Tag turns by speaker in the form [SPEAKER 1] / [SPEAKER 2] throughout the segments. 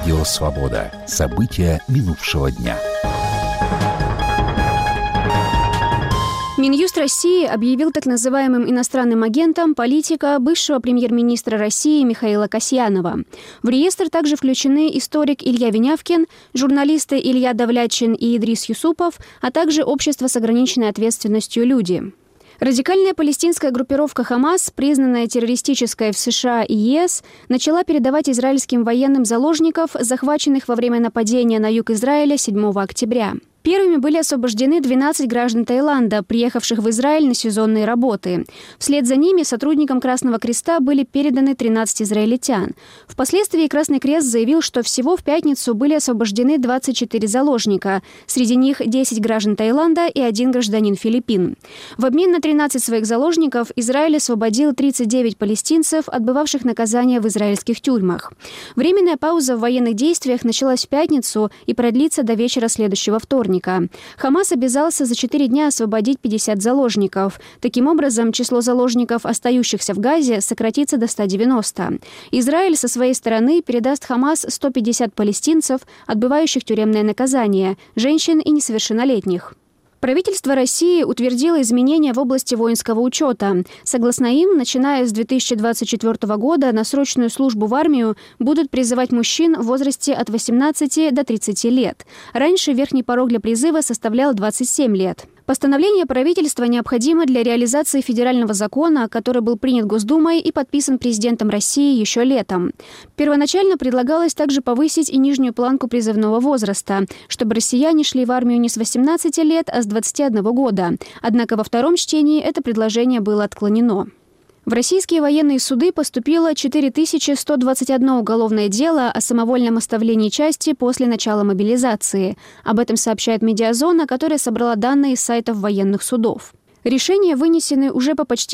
[SPEAKER 1] Радио «Свобода». События минувшего дня.
[SPEAKER 2] Минюст России объявил так называемым иностранным агентом политика бывшего премьер-министра России Михаила Касьянова. В реестр также включены историк Илья Винявкин, журналисты Илья Давлячин и Идрис Юсупов, а также общество с ограниченной ответственностью «Люди». Радикальная палестинская группировка «Хамас», признанная террористической в США и ЕС, начала передавать израильским военным заложников, захваченных во время нападения на юг Израиля 7 октября. Первыми были освобождены 12 граждан Таиланда, приехавших в Израиль на сезонные работы. Вслед за ними сотрудникам Красного Креста были переданы 13 израильтян. Впоследствии Красный Крест заявил, что всего в пятницу были освобождены 24 заложника. Среди них 10 граждан Таиланда и 1 гражданин Филиппин. В обмен на 13 своих заложников Израиль освободил 39 палестинцев, отбывавших наказание в израильских тюрьмах. Временная пауза в военных действиях началась в пятницу и продлится до вечера следующего вторника. Хамас обязался за 4 дня освободить 50 заложников. Таким образом, число заложников, остающихся в Газе, сократится до 190. Израиль со своей стороны передаст Хамас 150 палестинцев, отбывающих тюремное наказание, женщин и несовершеннолетних. Правительство России утвердило изменения в области воинского учета. Согласно им, начиная с 2024 года на срочную службу в армию будут призывать мужчин в возрасте от 18 до 30 лет. Раньше верхний порог для призыва составлял 27 лет. Постановление правительства необходимо для реализации федерального закона, который был принят Госдумой и подписан президентом России еще летом. Первоначально предлагалось также повысить и нижнюю планку призывного возраста, чтобы россияне шли в армию не с 18 лет, а с 21 года. Однако во втором чтении это предложение было отклонено. В российские военные суды поступило 4121 уголовное дело о самовольном оставлении части после начала мобилизации. Об этом сообщает «Медиазона», которая собрала данные из сайтов военных судов. Решения вынесены уже по почти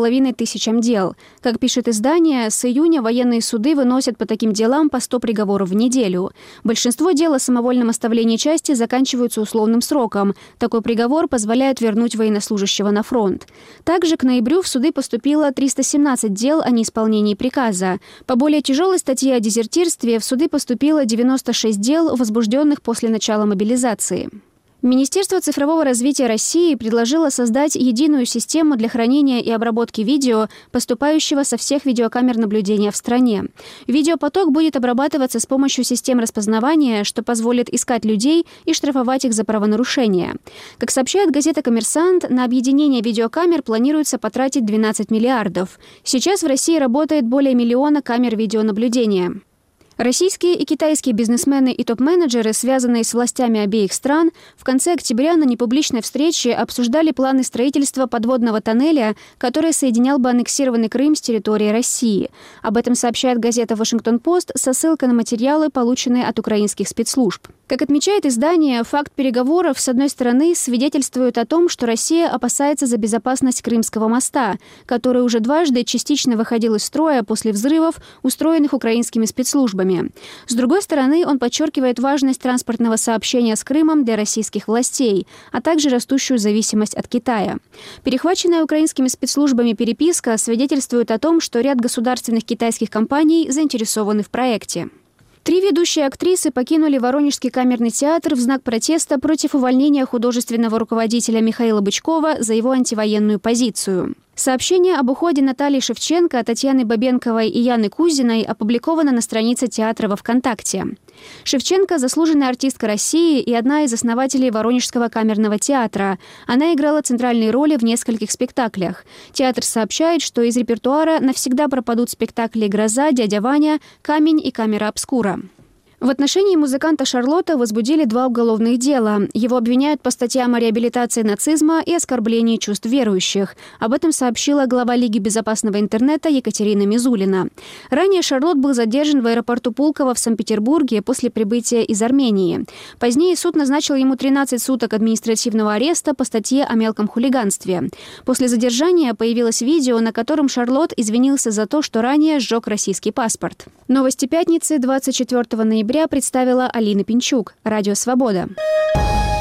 [SPEAKER 2] 3500 дел. Как пишет издание, с июня военные суды выносят по таким делам по 100 приговоров в неделю. Большинство дел о самовольном оставлении части заканчиваются условным сроком. Такой приговор позволяет вернуть военнослужащего на фронт. Также к ноябрю в суды поступило 317 дел о неисполнении приказа. По более тяжелой статье о дезертирстве в суды поступило 96 дел, возбужденных после начала мобилизации. Министерство цифрового развития России предложило создать единую систему для хранения и обработки видео, поступающего со всех видеокамер наблюдения в стране. Видеопоток будет обрабатываться с помощью систем распознавания, что позволит искать людей и штрафовать их за правонарушения. Как сообщает газета «Коммерсант», на объединение видеокамер планируется потратить 12 миллиардов. Сейчас в России работает более 1 миллиона камер видеонаблюдения. Российские и китайские бизнесмены и топ-менеджеры, связанные с властями обеих стран, в конце октября на непубличной встрече обсуждали планы строительства подводного тоннеля, который соединял бы аннексированный Крым с территорией России. Об этом сообщает газета «Вашингтон-Пост» со ссылкой на материалы, полученные от украинских спецслужб. Как отмечает издание, факт переговоров, с одной стороны, свидетельствует о том, что Россия опасается за безопасность Крымского моста, который уже дважды частично выходил из строя после взрывов, устроенных украинскими спецслужбами. С другой стороны, он подчеркивает важность транспортного сообщения с Крымом для российских властей, а также растущую зависимость от Китая. Перехваченная украинскими спецслужбами переписка свидетельствует о том, что ряд государственных китайских компаний заинтересованы в проекте. 3 ведущие актрисы покинули Воронежский камерный театр в знак протеста против увольнения художественного руководителя Михаила Бычкова за его антивоенную позицию. Сообщение об уходе Натальи Шевченко, Татьяны Бабенковой и Яны Кузиной опубликовано на странице театра во ВКонтакте. Шевченко – заслуженная артистка России и одна из основателей Воронежского камерного театра. Она играла центральные роли в нескольких спектаклях. Театр сообщает, что из репертуара навсегда пропадут спектакли «Гроза», «Дядя Ваня», «Камень» и «Камера обскура». В отношении музыканта Шарлотта возбудили 2 уголовных дела. Его обвиняют по статьям о реабилитации нацизма и оскорблении чувств верующих. Об этом сообщила глава Лиги безопасного интернета Екатерина Мизулина. Ранее Шарлотт был задержан в аэропорту Пулково в Санкт-Петербурге после прибытия из Армении. Позднее суд назначил ему 13 суток административного ареста по статье о мелком хулиганстве. После задержания появилось видео, на котором Шарлотт извинился за то, что ранее сжег российский паспорт. Новости пятницы 24 ноября представила Алина Пинчук. Радио «Свобода».